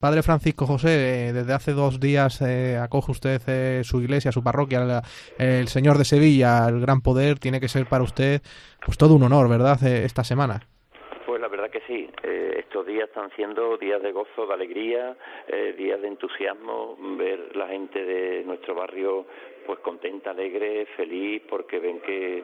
Padre Francisco José, desde hace 2 días acoge usted su iglesia, su parroquia, el Señor de Sevilla, el gran poder. Tiene que ser para usted pues todo un honor, ¿verdad?, esta semana. Pues la verdad que sí, estos días están siendo días de gozo, de alegría, días de entusiasmo, ver la gente de nuestro barrio pues contenta, alegre, feliz, porque ven que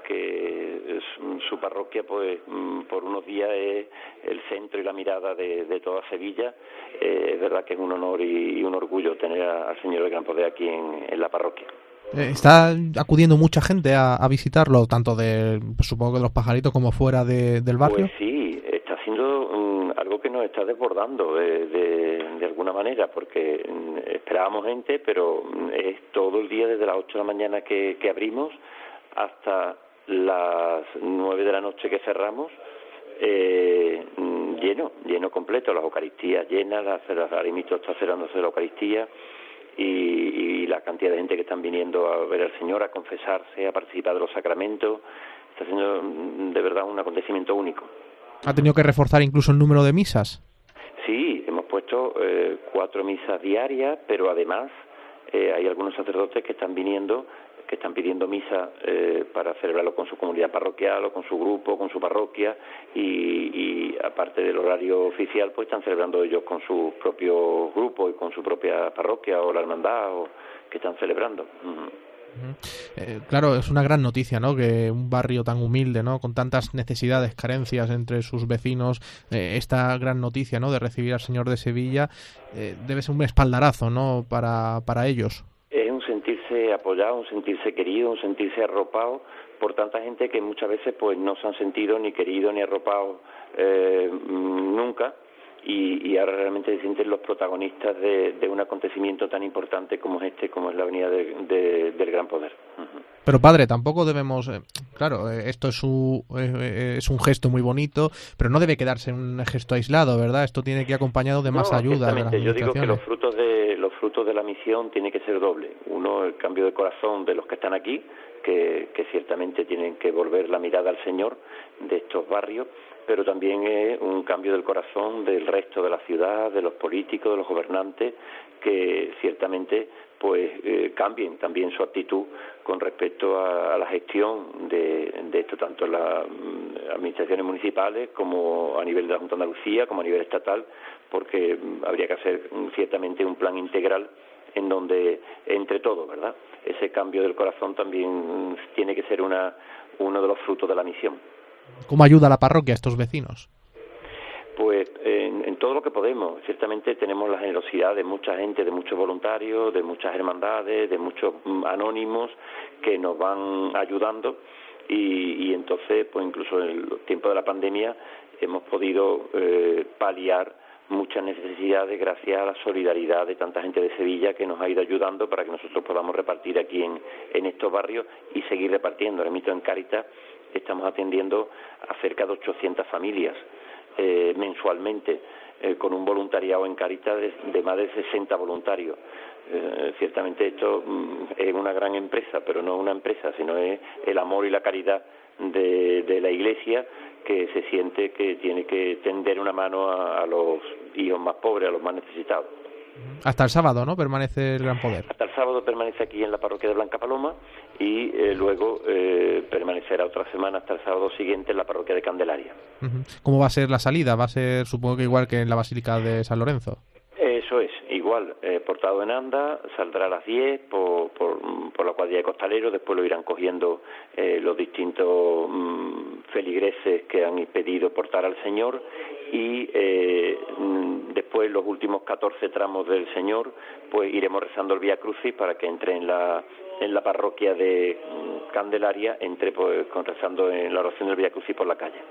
su parroquia pues por unos días es el centro y la mirada de toda Sevilla. Es verdad que es un honor y un orgullo tener al Señor del Gran Poder aquí en la parroquia. Está acudiendo mucha gente a visitarlo, tanto supongo que de los Pajaritos como fuera del barrio. Pues sí, está siendo algo que nos está desbordando de alguna manera, porque esperábamos gente, pero es todo el día desde las 8 de la mañana que abrimos hasta las 9 de la noche que cerramos, lleno completo, las Eucaristías llenas, ahora mismo está celebrándose la Eucaristía, y la cantidad de gente que están viniendo a ver al Señor, a confesarse, a participar de los sacramentos. Está siendo de verdad un acontecimiento único. ¿Ha tenido que reforzar incluso el número de misas? Sí, hemos puesto 4 misas diarias, pero además hay algunos sacerdotes que están viniendo, que están pidiendo misa para celebrarlo con su comunidad parroquial o con su grupo, con su parroquia, y aparte del horario oficial, pues están celebrando ellos con su propio grupo y con su propia parroquia o la hermandad que están celebrando. Claro, es una gran noticia, ¿no?, que un barrio tan humilde, ¿no?, con tantas necesidades, carencias entre sus vecinos, esta gran noticia, ¿no?, de recibir al Señor de Sevilla, debe ser un espaldarazo, ¿no?, para ellos. Es un sentirse apoyado, un sentirse querido, un sentirse arropado por tanta gente que muchas veces pues no se han sentido ni queridos ni arropados nunca, y ahora realmente se sienten los protagonistas de un acontecimiento tan importante como es como es la Avenida del Gran Poder. Pero padre, tampoco debemos, claro, esto es un gesto muy bonito, pero no debe quedarse en un gesto aislado, ¿verdad? Esto tiene que ir acompañado de más ayuda de las exactamente. Yo digo que administraciones. los frutos de la misión tienen que ser doble. Uno, el cambio de corazón de los que están aquí, que ciertamente tienen que volver la mirada al Señor de estos barrios, pero también es un cambio del corazón del resto de la ciudad, de los políticos, de los gobernantes, que ciertamente pues cambien también su actitud con respecto a la gestión de esto, tanto en las administraciones municipales como a nivel de la Junta de Andalucía, como a nivel estatal, porque habría que hacer ciertamente un plan integral en donde, entre todos, ¿verdad?, ese cambio del corazón también tiene que ser uno de los frutos de la misión. ¿Cómo ayuda la parroquia a estos vecinos? Pues en todo lo que podemos. Ciertamente tenemos la generosidad de mucha gente, de muchos voluntarios, de muchas hermandades, de muchos anónimos que nos van ayudando, y entonces pues incluso en el tiempo de la pandemia hemos podido paliar muchas necesidades gracias a la solidaridad de tanta gente de Sevilla que nos ha ido ayudando para que nosotros podamos repartir aquí en estos barrios y seguir repartiendo. Ahora mismo en Cáritas estamos atendiendo a cerca de 800 familias mensualmente, con un voluntariado en Cáritas de más de 60 voluntarios. Ciertamente esto es una gran empresa, pero no una empresa, sino es el amor y la caridad de la Iglesia, que se siente que tiene que tender una mano a los hijos más pobres, a los más necesitados. Hasta el sábado, ¿no?, permanece el Gran Poder. Hasta el sábado permanece aquí en la parroquia de Blanca Paloma, y luego permanecerá otra semana hasta el sábado siguiente en la parroquia de Candelaria. ¿Cómo va a ser la salida? ¿Va a ser, supongo que igual que en la Basílica de San Lorenzo? Eso es, igual, portado en anda, saldrá a las 10 por la cuadrilla de costaleros, después lo irán cogiendo los distintos feligreses que han pedido portar al Señor, y después los últimos 14 tramos del Señor, pues iremos rezando el Vía Crucis para que entre en la parroquia de Candelaria, entre pues rezando en la oración del Vía Crucis por la calle.